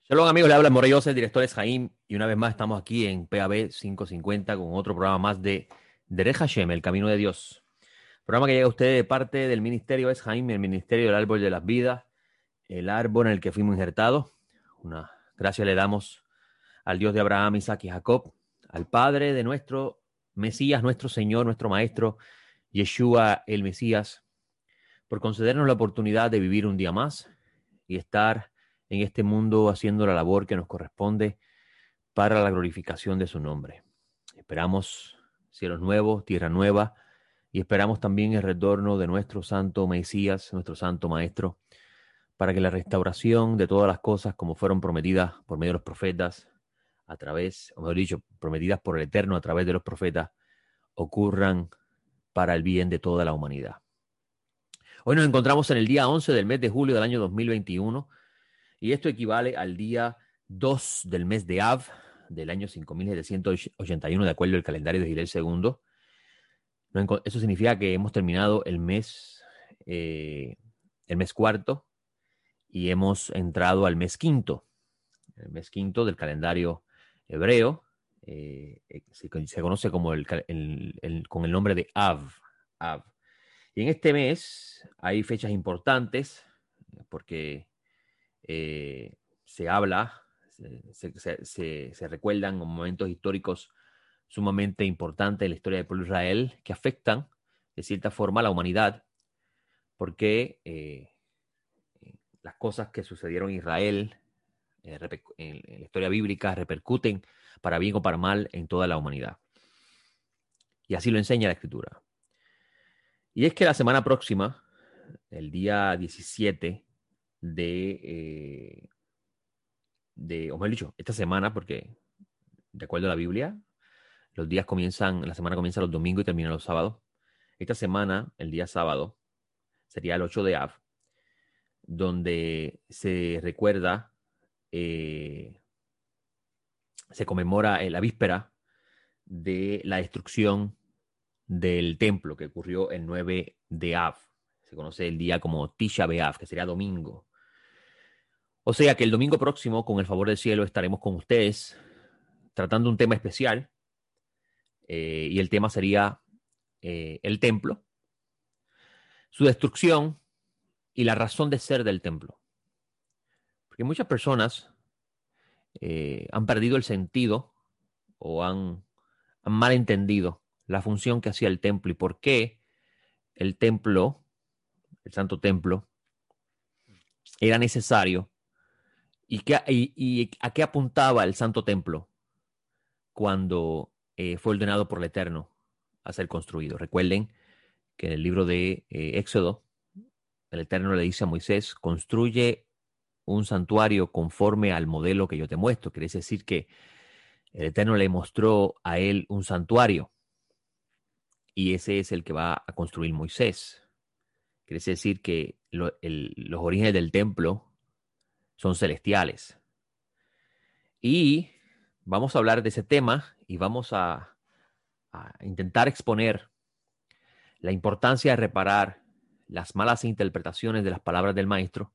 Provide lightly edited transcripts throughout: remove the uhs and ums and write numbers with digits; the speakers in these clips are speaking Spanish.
Shalom amigos, le habla Morey Yosef, el director es Jaim, y una vez más estamos aquí en PAB 550 con otro programa más de Derech Hashem, el camino de Dios. Programa que llega a ustedes de parte del ministerio es Jaim, el ministerio del árbol de las vidas, el árbol en el que fuimos injertados. Una gracias le damos al Dios de Abraham, Isaac y Jacob, al Padre de nuestro Mesías, nuestro Señor, nuestro Maestro, Yeshua el Mesías, por concedernos la oportunidad de vivir un día más y estar en este mundo haciendo la labor que nos corresponde para la glorificación de su nombre. Esperamos cielos nuevos, tierra nueva, y esperamos también el retorno de nuestro santo Mesías, nuestro santo Maestro, para que la restauración de todas las cosas como fueron prometidas por medio de los profetas, a través, o mejor dicho, prometidas por el Eterno a través de los profetas, ocurran para el bien de toda la humanidad. Hoy nos encontramos en el día 11 del mes de julio del año 2021, y esto equivale al día 2 del mes de Av del año 5781 de acuerdo al calendario de Gilel segundo. Eso significa que hemos terminado el mes cuarto, y hemos entrado al mes quinto, el mes quinto del calendario hebreo. Se conoce como con el nombre de Av. Av. Y en este mes hay fechas importantes porque se habla, se recuerdan momentos históricos sumamente importantes en la historia del pueblo de Israel que afectan de cierta forma a la humanidad, porque las cosas que sucedieron en Israel en la historia bíblica repercuten para bien o para mal en toda la humanidad. Y así lo enseña la Escritura. Y es que la semana próxima, el día 17 o mejor dicho, esta semana, porque de acuerdo a la Biblia, la semana comienza los domingos y termina los sábados. Esta semana, el día sábado, sería el 8 de Av, donde se recuerda, se conmemora la víspera de la destrucción del templo que ocurrió el 9 de Av. Se conoce el día como Tisha B'Av, que sería domingo. O sea que el domingo próximo, con el favor del cielo, estaremos con ustedes tratando un tema especial, y el tema sería el templo, su destrucción y la razón de ser del templo. Porque muchas personas han perdido el sentido o han malentendido la función que hacía el templo y por qué el templo, el santo templo, era necesario y a qué apuntaba el santo templo cuando fue ordenado por el Eterno a ser construido. Recuerden que en el libro de Éxodo, el Eterno le dice a Moisés: construye un santuario conforme al modelo que yo te muestro. Quiere decir que el Eterno le mostró a él un santuario, y ese es el que va a construir Moisés. Quiere decir que los orígenes del templo son celestiales. Y vamos a hablar de ese tema y vamos a intentar exponer la importancia de reparar las malas interpretaciones de las palabras del maestro,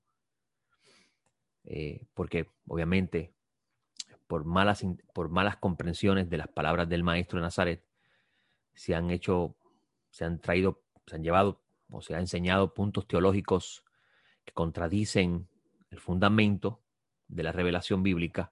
porque obviamente por malas comprensiones de las palabras del maestro de Nazaret se han hecho, se han traído, se han llevado o se han enseñado puntos teológicos que contradicen el fundamento de la revelación bíblica,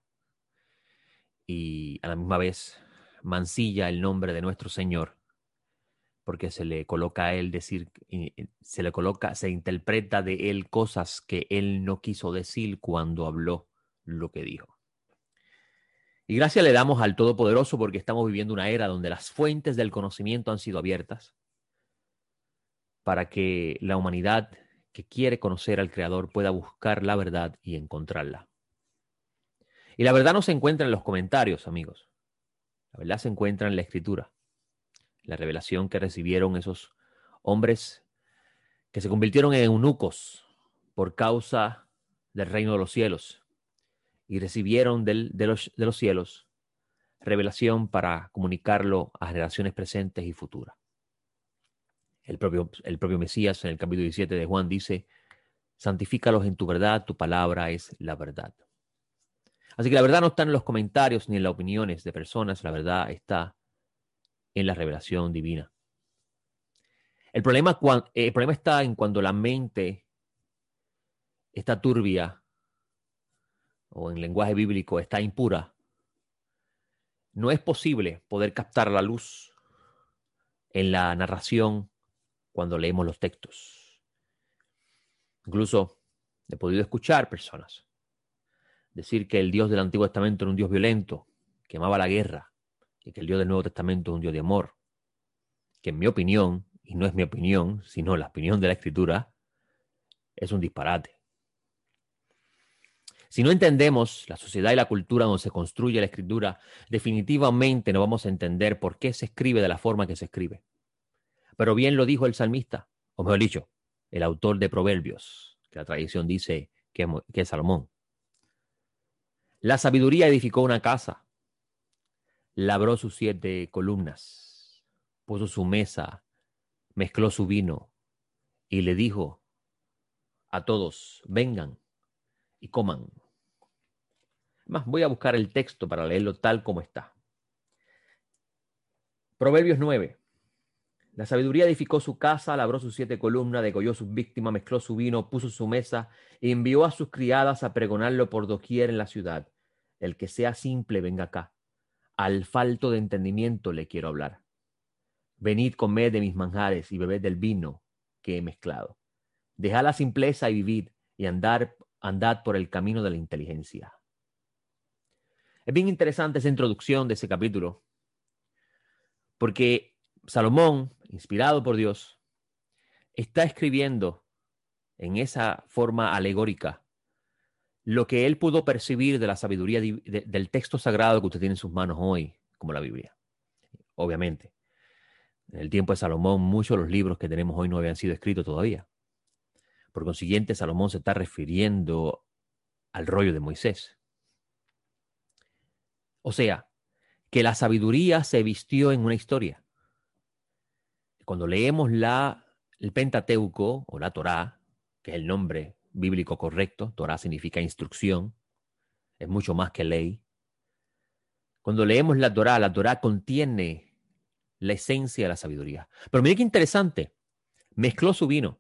y a la misma vez mancilla el nombre de nuestro Señor, porque se le coloca a él decir, se interpreta de él cosas que él no quiso decir cuando habló lo que dijo. Y gracias le damos al Todopoderoso porque estamos viviendo una era donde las fuentes del conocimiento han sido abiertas para que la humanidad que quiere conocer al Creador pueda buscar la verdad y encontrarla. Y la verdad no se encuentra en los comentarios, amigos. La verdad se encuentra en la Escritura, la revelación que recibieron esos hombres que se convirtieron en eunucos por causa del reino de los cielos y recibieron de los cielos revelación para comunicarlo a generaciones presentes y futuras. El propio Mesías en el capítulo 17 de Juan dice: santifícalos en tu verdad, tu palabra es la verdad. Así que la verdad no está en los comentarios ni en las opiniones de personas, la verdad está en la revelación divina. El problema está en cuando la mente está turbia o en lenguaje bíblico está impura. No es posible poder captar la luz en la narración cuando leemos los textos. Incluso he podido escuchar personas decir que el Dios del Antiguo Testamento era un Dios violento, que amaba la guerra, y que el Dios del Nuevo Testamento es un Dios de amor, que en mi opinión, y no es mi opinión, sino la opinión de la Escritura, es un disparate. Si no entendemos la sociedad y la cultura donde se construye la Escritura, definitivamente no vamos a entender por qué se escribe de la forma que se escribe. Pero bien lo dijo el salmista, o mejor dicho, el autor de Proverbios, que la tradición dice que es Salomón. La sabiduría edificó una casa, labró sus 7 columnas, puso su mesa, mezcló su vino y le dijo a todos, vengan y coman. Más, voy a buscar el texto para leerlo tal como está. Proverbios 9. La sabiduría edificó su casa, labró sus 7 columnas, degolló sus víctimas, mezcló su vino, puso su mesa y envió a sus criadas a pregonarlo por doquier en la ciudad. El que sea simple, venga acá. Al falto de entendimiento le quiero hablar. Venid, comed de mis manjares y bebed del vino que he mezclado. Dejad la simpleza y vivid, y andad por el camino de la inteligencia. Es bien interesante esa introducción de ese capítulo, porque Salomón, inspirado por Dios, está escribiendo en esa forma alegórica lo que él pudo percibir de la sabiduría del texto sagrado que usted tiene en sus manos hoy, como la Biblia. Obviamente, en el tiempo de Salomón, muchos de los libros que tenemos hoy no habían sido escritos todavía. Por consiguiente, Salomón se está refiriendo al rollo de Moisés. O sea, que la sabiduría se vistió en una historia. Cuando leemos el Pentateuco o la Torá, que es el nombre bíblico correcto, Torá significa instrucción, es mucho más que ley. Cuando leemos la Torá contiene la esencia de la sabiduría. Pero mire qué interesante, mezcló su vino.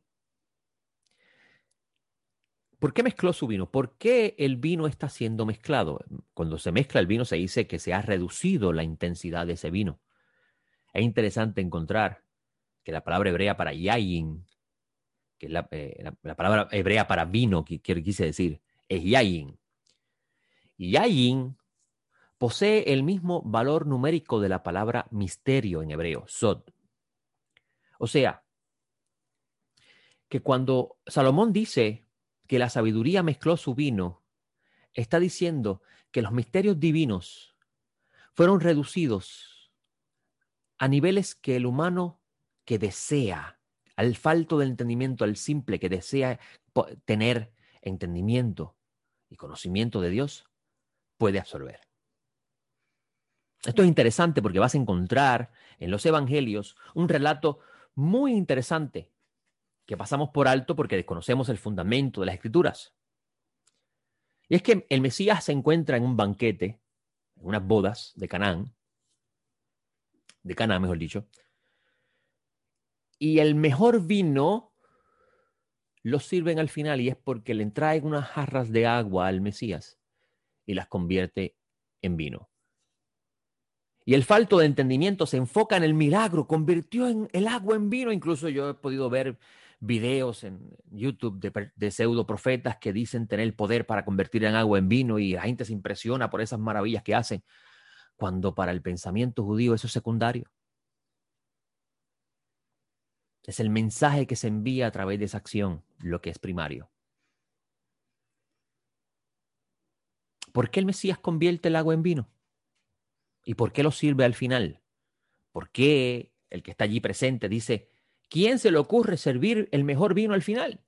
¿Por qué mezcló su vino? ¿Por qué el vino está siendo mezclado? Cuando se mezcla el vino se dice que se ha reducido la intensidad de ese vino. Es interesante encontrar que la palabra hebrea para yayin, que es la palabra hebrea para vino, que quise decir, es yayin. Y yayin posee el mismo valor numérico de la palabra misterio en hebreo, sod. O sea, que cuando Salomón dice que la sabiduría mezcló su vino, está diciendo que los misterios divinos fueron reducidos a niveles que el humano que desea, al falto del entendimiento, al simple que desea tener entendimiento y conocimiento de Dios, puede absorber. Esto es interesante porque vas a encontrar en los evangelios un relato muy interesante que pasamos por alto porque desconocemos el fundamento de las escrituras. Y es que el Mesías se encuentra en un banquete, en unas bodas de Canaán, mejor dicho, y el mejor vino lo sirven al final y es porque le traen unas jarras de agua al Mesías y las convierte en vino. Y el falto de entendimiento se enfoca en el milagro, convirtió el agua en vino. Incluso yo he podido ver videos en YouTube de pseudo profetas que dicen tener el poder para convertir en agua en vino y la gente se impresiona por esas maravillas que hacen, cuando para el pensamiento judío eso es secundario. Es el mensaje que se envía a través de esa acción lo que es primario. ¿Por qué el Mesías convierte el agua en vino? ¿Y por qué lo sirve al final? ¿Por qué el que está allí presente dice, ¿quién se le ocurre servir el mejor vino al final?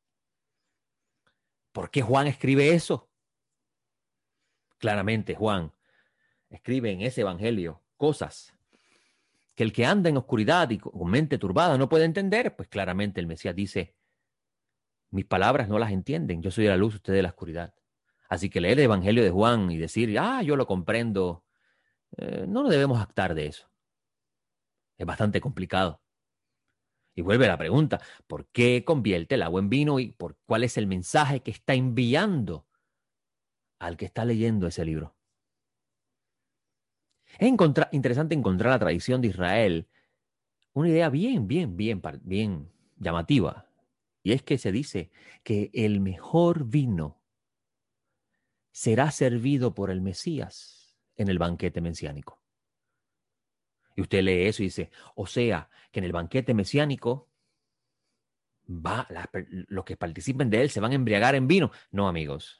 ¿Por qué Juan escribe eso? Claramente Juan escribe en ese evangelio cosas que el que anda en oscuridad y con mente turbada no puede entender. Pues claramente el Mesías dice, mis palabras no las entienden, yo soy la luz, ustedes la oscuridad. Así que leer el Evangelio de Juan y decir, yo lo comprendo, no nos debemos jactar de eso. Es bastante complicado. Y vuelve la pregunta, ¿por qué convierte el agua en vino y cuál es el mensaje que está enviando al que está leyendo ese libro? Es interesante encontrar la tradición de Israel una idea bien llamativa. Y es que se dice que el mejor vino será servido por el Mesías en el banquete mesiánico. Y usted lee eso y dice, o sea, que en el banquete mesiánico los que participen de él se van a embriagar en vino. No, amigos.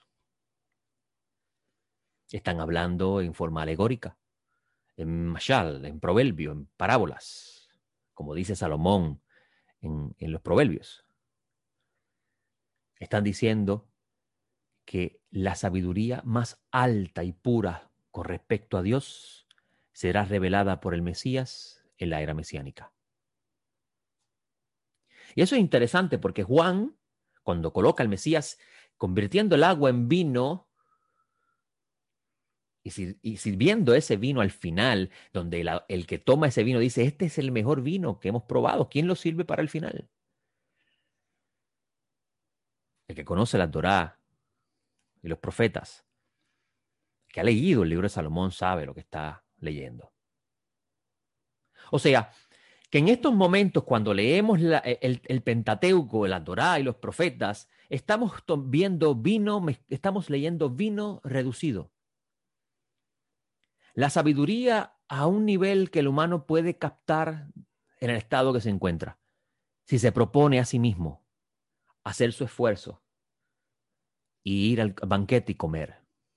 Están hablando en forma alegórica, en mashal, en proverbio, en parábolas, como dice Salomón en los proverbios. Están diciendo que la sabiduría más alta y pura con respecto a Dios será revelada por el Mesías en la era mesiánica. Y eso es interesante porque Juan, cuando coloca al Mesías convirtiendo el agua en vino y sirviendo ese vino al final, donde el que toma ese vino dice, este es el mejor vino que hemos probado, ¿quién lo sirve para el final? El que conoce la Torá y los profetas, que ha leído el libro de Salomón, sabe lo que está leyendo. O sea, que en estos momentos, cuando leemos el Pentateuco, la Torá y los profetas, estamos estamos leyendo vino reducido. La sabiduría a un nivel que el humano puede captar en el estado que se encuentra. Si se propone a sí mismo hacer su esfuerzo y ir al banquete y comer,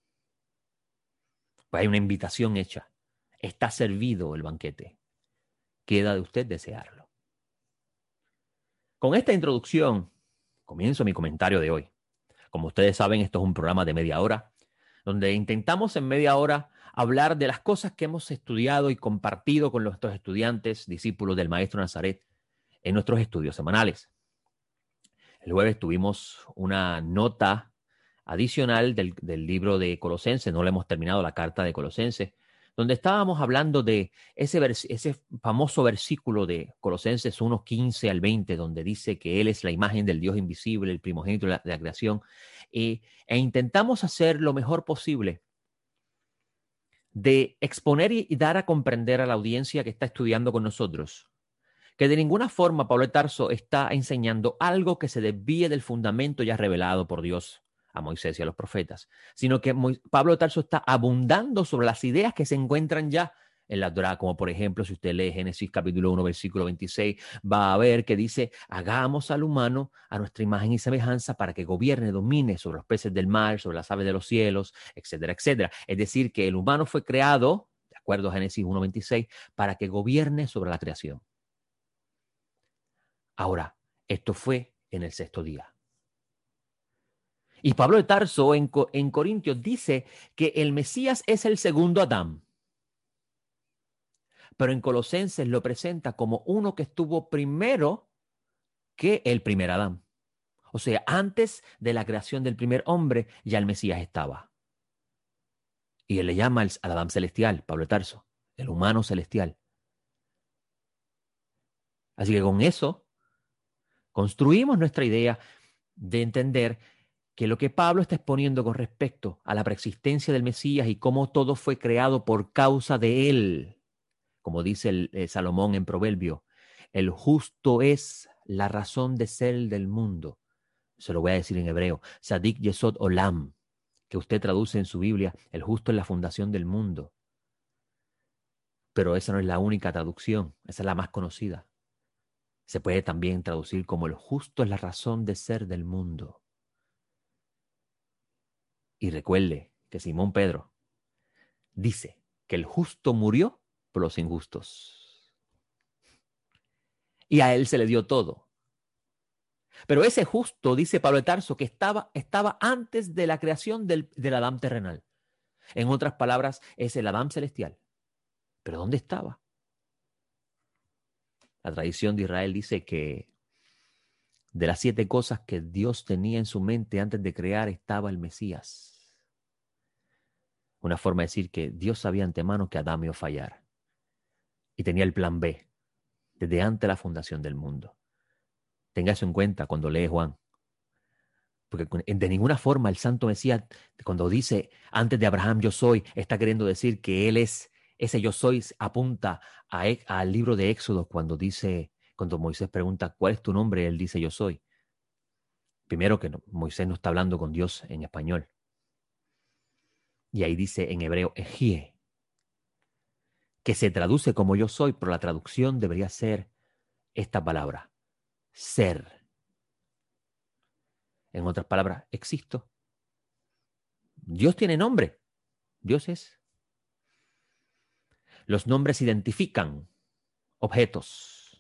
pues hay una invitación hecha. Está servido el banquete. Queda de usted desearlo. Con esta introducción, comienzo mi comentario de hoy. Como ustedes saben, esto es un programa de media hora, donde intentamos en media hora hablar de las cosas que hemos estudiado y compartido con nuestros estudiantes, discípulos del Maestro Nazaret, en nuestros estudios semanales. El jueves tuvimos una nota adicional del libro de Colosenses, no le hemos terminado la carta de Colosenses, donde estábamos hablando de ese famoso versículo de Colosenses 1:15 al 20, donde dice que Él es la imagen del Dios invisible, el primogénito de la creación, e intentamos hacer lo mejor posible de exponer y dar a comprender a la audiencia que está estudiando con nosotros que de ninguna forma Pablo de Tarso está enseñando algo que se desvíe del fundamento ya revelado por Dios a Moisés y a los profetas, sino que Pablo de Tarso está abundando sobre las ideas que se encuentran ya en la Torá, como por ejemplo, si usted lee Génesis capítulo 1, versículo 26, va a ver que dice, hagamos al humano a nuestra imagen y semejanza para que gobierne, domine sobre los peces del mar, sobre las aves de los cielos, etcétera, etcétera. Es decir, que el humano fue creado, de acuerdo a Génesis 1:26, para que gobierne sobre la creación. Ahora, esto fue en el sexto día. Y Pablo de Tarso en Corintios dice que el Mesías es el segundo Adán. Pero en Colosenses lo presenta como uno que estuvo primero que el primer Adán. O sea, antes de la creación del primer hombre, ya el Mesías estaba. Y él le llama al Adán celestial, Pablo de Tarso, el humano celestial. Así que con eso construimos nuestra idea de entender que lo que Pablo está exponiendo con respecto a la preexistencia del Mesías y cómo todo fue creado por causa de él, como dice el Salomón en Proverbio, el justo es la razón de ser del mundo. Se lo voy a decir en hebreo, Sadik Yesod Olam, que usted traduce en su Biblia, el justo es la fundación del mundo. Pero esa no es la única traducción, esa es la más conocida. Se puede también traducir como el justo es la razón de ser del mundo. Y recuerde que Simón Pedro dice que el justo murió por los injustos. Y a él se le dio todo. Pero ese justo, dice Pablo de Tarso, que estaba antes de la creación del Adán terrenal. En otras palabras, es el Adán celestial. ¿Pero dónde estaba? La tradición de Israel dice que de las 7 cosas que Dios tenía en su mente antes de crear estaba el Mesías. Una forma de decir que Dios sabía antemano que Adán iba a fallar. Y tenía el plan B, desde antes de la fundación del mundo. Tenga eso en cuenta cuando lee Juan. Porque de ninguna forma el Santo Mesías, cuando dice antes de Abraham yo soy, está queriendo decir que Él es ese yo soy, apunta al libro de Éxodo cuando Moisés pregunta ¿cuál es tu nombre? Él dice yo soy. Primero que Moisés no está hablando con Dios en español. Y ahí dice en hebreo Ejie, que se traduce como yo soy, pero la traducción debería ser esta palabra, ser. En otras palabras, existo. Dios tiene nombre. Dios es. Los nombres identifican objetos.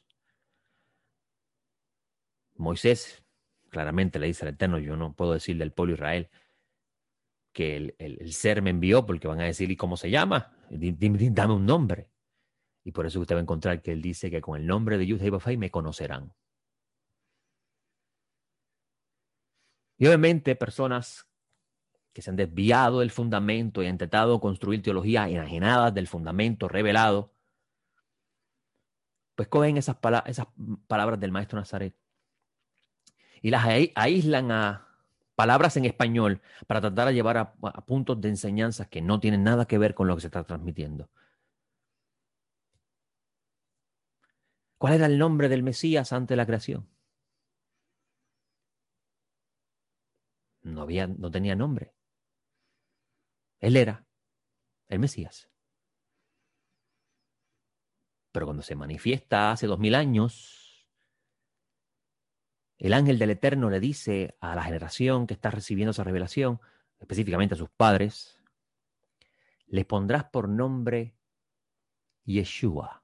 Moisés claramente le dice al Eterno, yo no puedo decirle al pueblo de Israel que el ser me envió porque van a decir, ¿y cómo se llama? Dame un nombre. Y por eso usted va a encontrar que él dice que con el nombre de Yud-Heh-Vav-Heh me conocerán. Y obviamente personas que se han desviado del fundamento y han intentado construir teologías enajenadas del fundamento revelado, pues cogen esas palabras del maestro Nazaret y las aíslan a palabras en español para tratar de llevar a puntos de enseñanza que no tienen nada que ver con lo que se está transmitiendo. ¿Cuál era el nombre del Mesías antes de la creación? No tenía nombre. Él era el Mesías. Pero cuando se manifiesta hace 2000 años, el ángel del Eterno le dice a la generación que está recibiendo esa revelación, específicamente a sus padres, les pondrás por nombre Yeshua,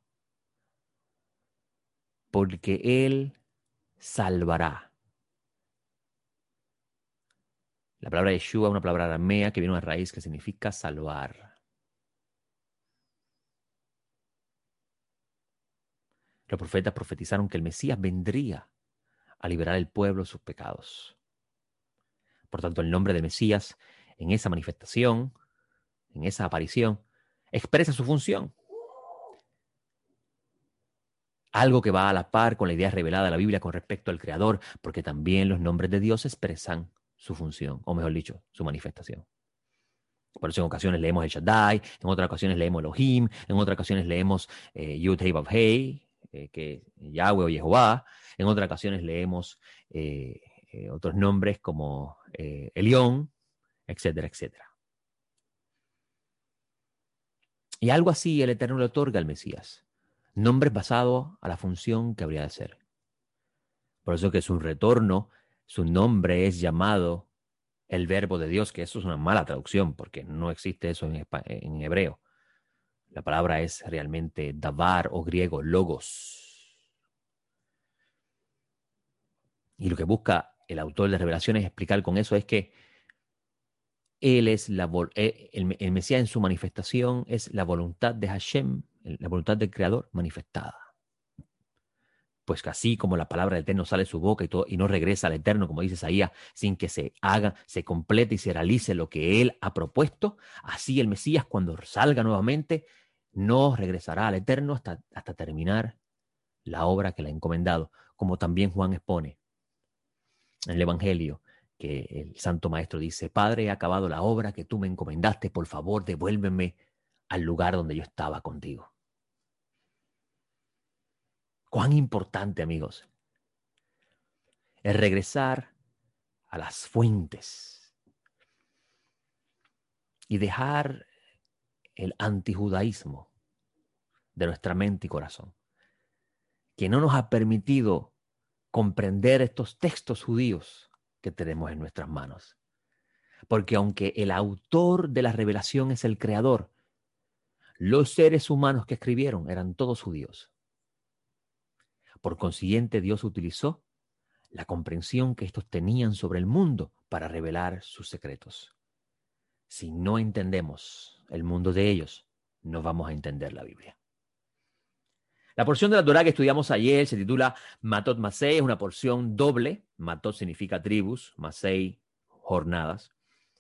porque él salvará. La palabra Yeshua es una palabra aramea que viene de una raíz que significa salvar. Los profetas profetizaron que el Mesías vendría a liberar al pueblo de sus pecados. Por tanto, el nombre de Mesías en esa manifestación, en esa aparición, expresa su función. Algo que va a la par con la idea revelada de la Biblia con respecto al Creador, porque también los nombres de Dios expresan su función, o mejor dicho, su manifestación. Por eso en ocasiones leemos el Shaddai, en otras ocasiones leemos Elohim, en otras ocasiones leemos Yud-Heh-Vav-Heh, que Yahweh o Jehová, en otras ocasiones leemos otros nombres como Elión, etcétera, etcétera. Y algo así el Eterno le otorga al Mesías, nombres basados a la función que habría de ser. Por eso que su retorno, su nombre es llamado el Verbo de Dios, que eso es una mala traducción, porque no existe eso en hebreo. La palabra es realmente davar o griego, logos. Y lo que busca el autor de Revelaciones explicar con eso es que él es el Mesías en su manifestación es la voluntad de Hashem, la voluntad del Creador manifestada. Pues que así como la palabra del Eterno sale de su boca y no regresa al Eterno, como dice Isaías, sin que se haga, se complete y se realice lo que Él ha propuesto, así el Mesías cuando salga nuevamente no regresará al Eterno hasta terminar la obra que le ha encomendado, como también Juan expone en el Evangelio, que el Santo Maestro dice, Padre, he acabado la obra que tú me encomendaste, por favor, devuélveme al lugar donde yo estaba contigo. Cuán importante, amigos, es regresar a las fuentes y dejar el antijudaísmo de nuestra mente y corazón, que no nos ha permitido comprender estos textos judíos que tenemos en nuestras manos. Porque aunque el autor de la revelación es el Creador, los seres humanos que escribieron eran todos judíos. Por consiguiente, Dios utilizó la comprensión que estos tenían sobre el mundo para revelar sus secretos. Si no entendemos el mundo de ellos, no vamos a entender la Biblia. La porción de la Torá que estudiamos ayer se titula Matot Masei, es una porción doble. Matot significa tribus, Masei, jornadas.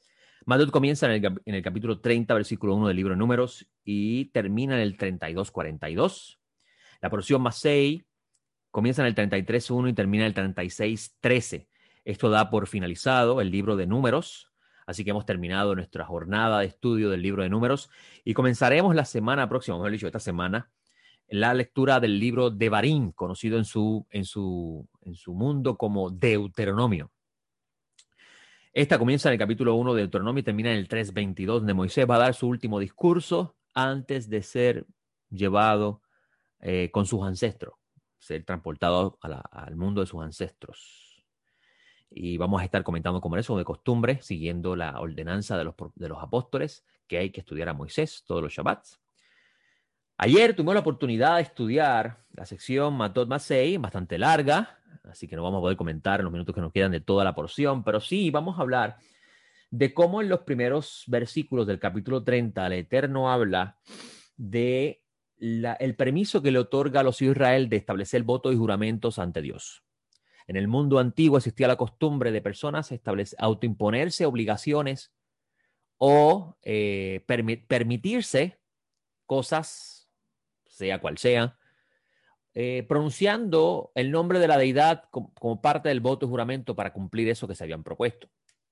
Matut comienza en el capítulo 30, versículo 1 del libro de Números y termina en el 32:42. La porción Masei comienza en el 33:1 y termina en el 36:13. Esto da por finalizado el libro de Números, así que hemos terminado nuestra jornada de estudio del libro de Números y comenzaremos la semana próxima, mejor dicho, esta semana, la lectura del libro de Devarim, conocido en su mundo como Deuteronomio. Esta comienza en el capítulo 1 de Deuteronomio y termina en el 3:22, donde Moisés va a dar su último discurso antes de ser llevado con sus ancestros, ser transportado al mundo de sus ancestros. Y vamos a estar comentando como eso de costumbre, siguiendo la ordenanza de los apóstoles, que hay que estudiar a Moisés todos los Shabbats. Ayer tuvimos la oportunidad de estudiar la sección Matot Masei, bastante larga, así que no vamos a poder comentar en los minutos que nos quedan de toda la porción, pero sí vamos a hablar de cómo en los primeros versículos del capítulo 30 el Eterno habla de el permiso que le otorga a los hijos de Israel de establecer votos y juramentos ante Dios. En el mundo antiguo existía la costumbre de personas autoimponerse obligaciones o permitirse cosas, sea cual sea, pronunciando el nombre de la deidad como parte del voto y juramento para cumplir eso que se habían propuesto.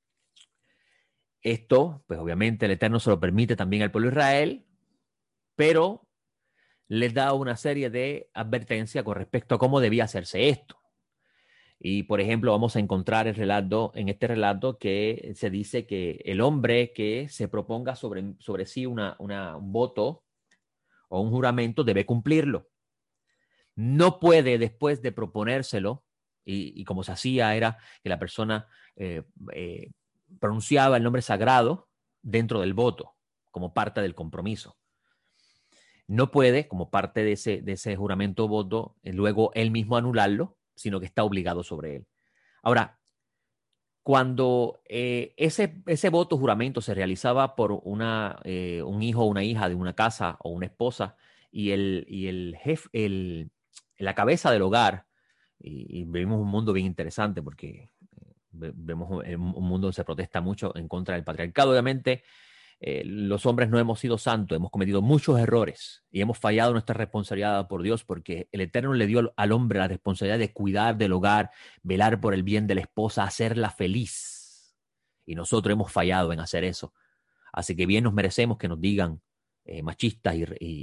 Esto, pues obviamente el Eterno se lo permite también al pueblo de Israel, pero les da una serie de advertencias con respecto a cómo debía hacerse esto. Y, por ejemplo, vamos a encontrar en este relato que se dice que el hombre que se proponga sobre sí un voto o un juramento debe cumplirlo. No puede, después de proponérselo, y como se hacía era que la persona pronunciaba el nombre sagrado dentro del voto, como parte del compromiso. No puede, como parte de ese juramento o voto, luego él mismo anularlo, sino que está obligado sobre él. Ahora, cuando ese voto o juramento se realizaba por un hijo o una hija de una casa o una esposa, y el jefe, la cabeza del hogar, y vemos un mundo bien interesante porque vemos un mundo donde se protesta mucho en contra del patriarcado. Obviamente, los hombres no hemos sido santos, hemos cometido muchos errores y hemos fallado nuestra responsabilidad por Dios, porque el Eterno le dio al hombre la responsabilidad de cuidar del hogar, velar por el bien de la esposa, hacerla feliz. Y nosotros hemos fallado en hacer eso. Así que bien nos merecemos que nos digan machistas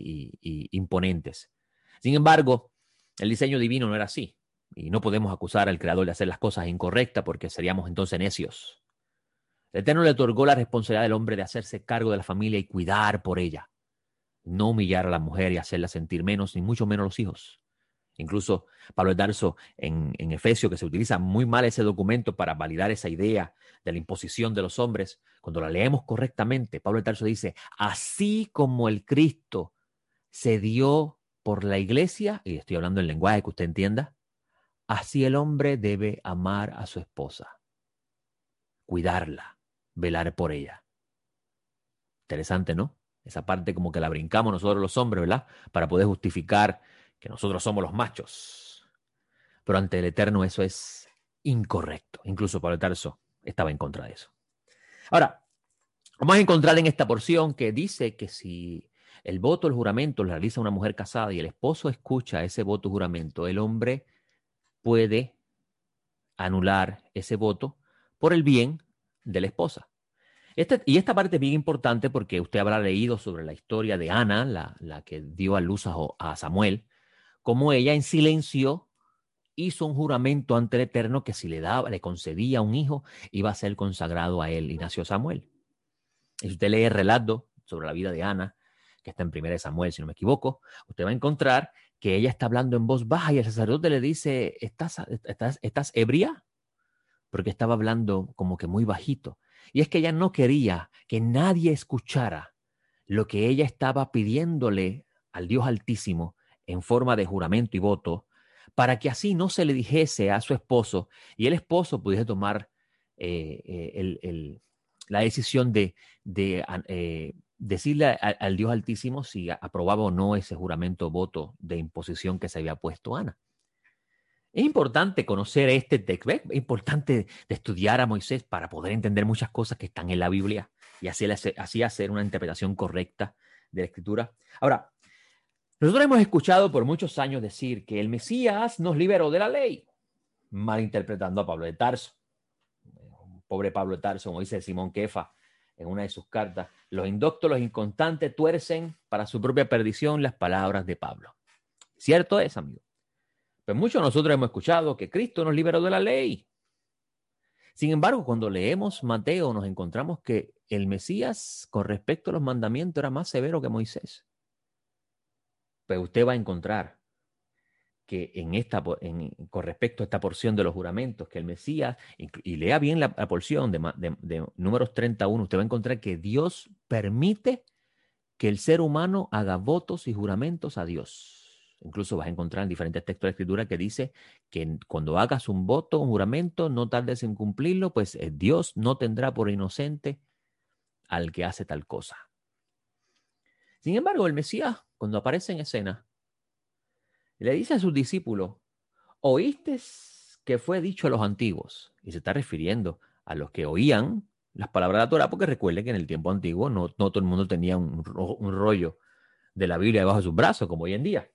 y imponentes. Sin embargo, el diseño divino no era así. Y no podemos acusar al Creador de hacer las cosas incorrectas porque seríamos entonces necios. El Eterno le otorgó la responsabilidad del hombre de hacerse cargo de la familia y cuidar por ella. No humillar a la mujer y hacerla sentir menos, ni mucho menos a los hijos. Incluso Pablo de Tarso en Efesios, que se utiliza muy mal ese documento para validar esa idea de la imposición de los hombres, cuando la leemos correctamente, Pablo de Tarso dice, así como el Cristo se dio por la iglesia, y estoy hablando en lenguaje que usted entienda, así el hombre debe amar a su esposa, cuidarla, velar por ella. Interesante, ¿no? Esa parte como que la brincamos nosotros los hombres, ¿verdad? Para poder justificar que nosotros somos los machos. Pero ante el Eterno eso es incorrecto. Incluso Pablo de Tarso estaba en contra de eso. Ahora, vamos a encontrar en esta porción que dice que si el voto, el juramento lo realiza una mujer casada y el esposo escucha ese voto o juramento, el hombre puede anular ese voto por el bien de la esposa. Esta parte es bien importante porque usted habrá leído sobre la historia de Ana, la que dio a luz a Samuel, cómo ella en silencio hizo un juramento ante el Eterno que si le concedía un hijo, iba a ser consagrado a él, y nació Samuel. Y si usted lee el relato sobre la vida de Ana, que está en 1 Samuel, si no me equivoco, usted va a encontrar que ella está hablando en voz baja y el sacerdote le dice, ¿estás ebria? Porque estaba hablando como que muy bajito. Y es que ella no quería que nadie escuchara lo que ella estaba pidiéndole al Dios Altísimo en forma de juramento y voto, para que así no se le dijese a su esposo y el esposo pudiese tomar la decisión de decirle al Dios Altísimo si aprobaba o no ese juramento o voto de imposición que se había puesto Ana. Es importante conocer este texto, es importante estudiar a Moisés para poder entender muchas cosas que están en la Biblia. y así hacer una interpretación correcta de la Escritura. Ahora, nosotros hemos escuchado por muchos años decir que el Mesías nos liberó de la ley, malinterpretando a Pablo de Tarso. Pobre Pablo de Tarso, como dice Simón Kefa en una de sus cartas, los indoctos, los inconstantes tuercen para su propia perdición las palabras de Pablo. Cierto es, amigo. Pues muchos de nosotros hemos escuchado que Cristo nos liberó de la ley. Sin embargo, cuando leemos Mateo, nos encontramos que el Mesías, con respecto a los mandamientos, era más severo que Moisés. Pues usted va a encontrar que con respecto a esta porción de los juramentos, que el Mesías, y lea bien la porción de Números 31, usted va a encontrar que Dios permite que el ser humano haga votos y juramentos a Dios. Incluso vas a encontrar en diferentes textos de la Escritura que dice que cuando hagas un voto, un juramento, no tardes en cumplirlo, pues Dios no tendrá por inocente al que hace tal cosa. Sin embargo, el Mesías, cuando aparece en escena, le dice a sus discípulos, oíste que fue dicho a los antiguos, y se está refiriendo a los que oían las palabras de la Torá, porque recuerden que en el tiempo antiguo no todo el mundo tenía un rollo de la Biblia debajo de sus brazos, como hoy en día.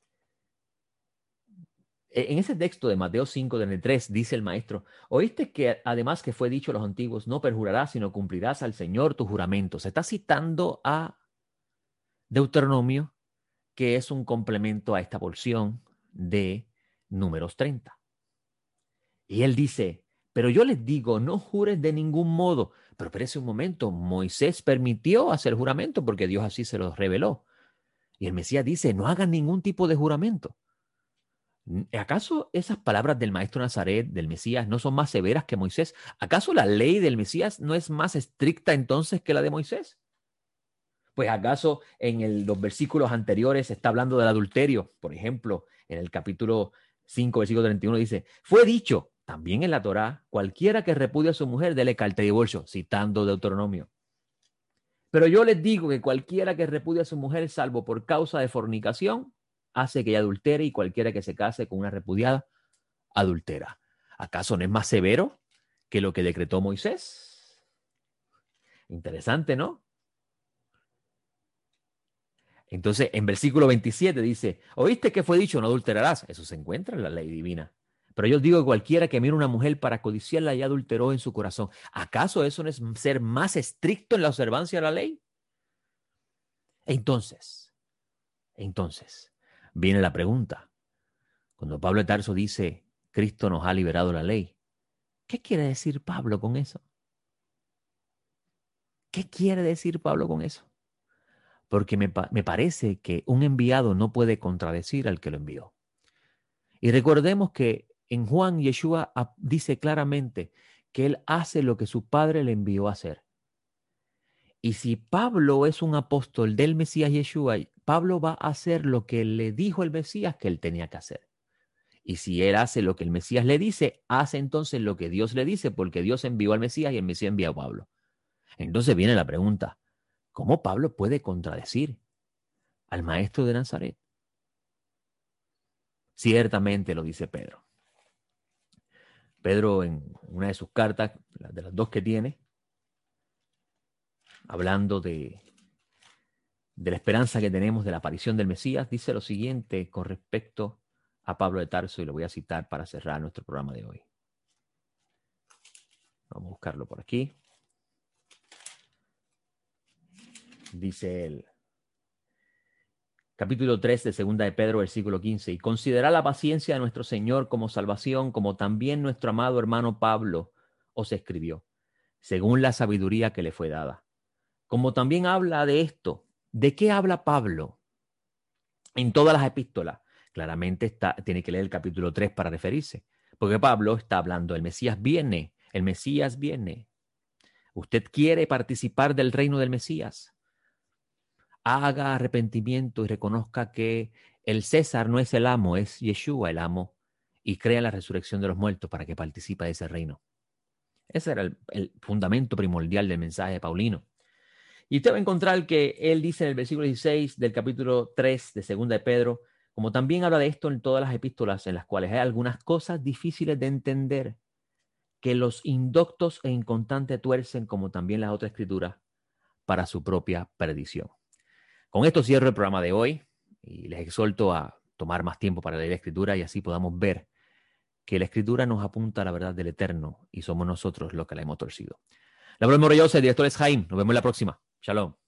En ese texto de Mateo 5:3 dice el maestro, oíste que además que fue dicho a los antiguos, no perjurarás, sino cumplirás al Señor tu juramento. Se está citando a Deuteronomio, que es un complemento a esta porción de Números 30. Y él dice, pero yo les digo, no jures de ningún modo. Pero espérese un momento, Moisés permitió hacer juramento porque Dios así se los reveló. Y el Mesías dice, no hagan ningún tipo de juramento. ¿Acaso esas palabras del maestro Nazaret, del Mesías, no son más severas que Moisés? ¿Acaso la ley del Mesías no es más estricta entonces que la de Moisés? Pues ¿acaso en los versículos anteriores se está hablando del adulterio? Por ejemplo, en el capítulo 5, versículo 31 dice, fue dicho, también en la Torá, cualquiera que repudie a su mujer, dele carta de divorcio, citando Deuteronomio. Pero yo les digo que cualquiera que repudie a su mujer, salvo por causa de fornicación, hace que ella adultere, y cualquiera que se case con una repudiada, adultera. ¿Acaso no es más severo que lo que decretó Moisés? Interesante, ¿no? Entonces, en versículo 27 dice, ¿oíste que fue dicho, no adulterarás? Eso se encuentra en la ley divina. Pero yo digo que cualquiera que mire a una mujer para codiciarla ya adulteró en su corazón. ¿Acaso eso no es ser más estricto en la observancia de la ley? Entonces, viene la pregunta. Cuando Pablo de Tarso dice, Cristo nos ha liberado la ley, ¿qué quiere decir Pablo con eso? ¿Qué quiere decir Pablo con eso? Porque me parece que un enviado no puede contradecir al que lo envió. Y recordemos que en Juan, Yeshua dice claramente que él hace lo que su padre le envió a hacer. Y si Pablo es un apóstol del Mesías Yeshua, Pablo va a hacer lo que le dijo el Mesías que él tenía que hacer. Y si él hace lo que el Mesías le dice, hace entonces lo que Dios le dice, porque Dios envió al Mesías y el Mesías envió a Pablo. Entonces viene la pregunta, ¿cómo Pablo puede contradecir al maestro de Nazaret? Ciertamente lo dice Pedro. Pedro en una de sus cartas, de las dos que tiene, hablando de la esperanza que tenemos de la aparición del Mesías, dice lo siguiente con respecto a Pablo de Tarso, y lo voy a citar para cerrar nuestro programa de hoy. Vamos a buscarlo por aquí. Dice él, capítulo 3 de Segunda de Pedro, versículo 15, y considera la paciencia de nuestro Señor como salvación, como también nuestro amado hermano Pablo os escribió, según la sabiduría que le fue dada. Como también habla de esto, ¿de qué habla Pablo en todas las epístolas? Claramente tiene que leer el capítulo 3 para referirse, porque Pablo está hablando, el Mesías viene, el Mesías viene. ¿Usted quiere participar del reino del Mesías? Haga arrepentimiento y reconozca que el César no es el amo, es Yeshua el amo, y crea en la resurrección de los muertos para que participe de ese reino. Ese era el fundamento primordial del mensaje de Paulino. Y usted va a encontrar que él dice en el versículo 16 del capítulo 3 de Segunda de Pedro, como también habla de esto en todas las epístolas, en las cuales hay algunas cosas difíciles de entender, que los indoctos e inconstantes tuercen, como también las otras escrituras, para su propia perdición. Con esto cierro el programa de hoy y les exhorto a tomar más tiempo para leer la Escritura y así podamos ver que la Escritura nos apunta a la verdad del Eterno y somos nosotros los que la hemos torcido. La broma maravillosa, el director es Jaime. Nos vemos la próxima. Shalom.